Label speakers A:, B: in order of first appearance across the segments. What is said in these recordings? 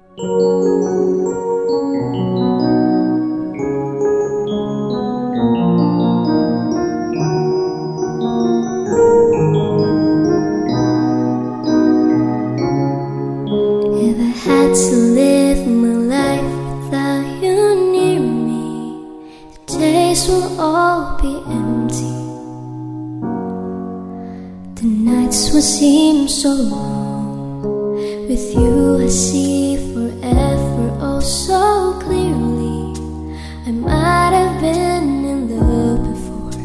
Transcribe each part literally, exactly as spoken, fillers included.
A: If I had to live my life without you near me, the days will all be empty. The nights will seem so long. With you I see forever oh so clearly. I might have been in love before,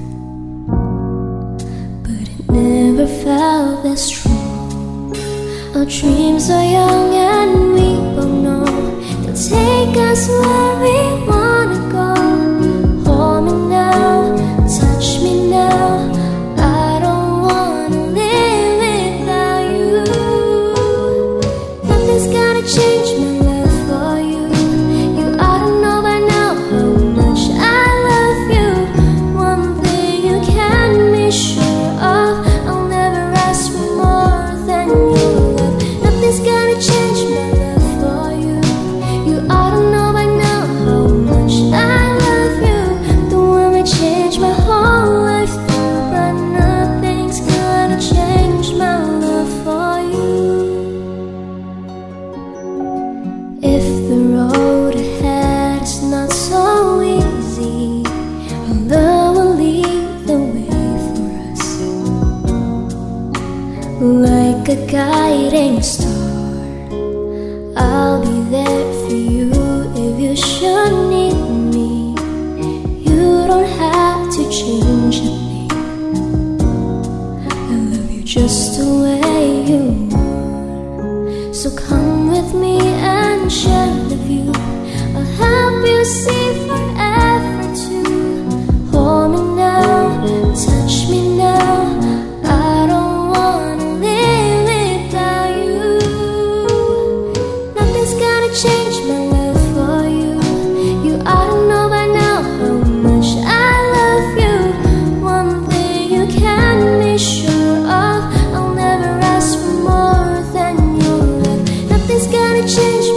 A: but it never felt that strong. Our dreams are young and we both know they'll take us where we wanna go. Hold me now, touch me now, I don't wanna live without you. Nothing's gonna change my love for you. You ought to know by now how much I love you. One thing you can be sure of, I'll never ask for more than you. Nothing's gonna change my love for you. You ought to know by now how much I love you. The one that changed my whole life through, but nothing's gonna change my love for you. If the road ahead is not so easy, our love will lead the way for us, like a guiding star. I'll be there for you if you should need me. You don't have to change a thing. I love you just the way you are. So come with me and share the view. I'll help you see forever too. Hold me now, touch me now, I don't wanna live without you. Nothing's gonna change my love for you. You ought to know by now how much I love you. One thing you can be sure of, I'll never ask for more than your love. Nothing's gonna change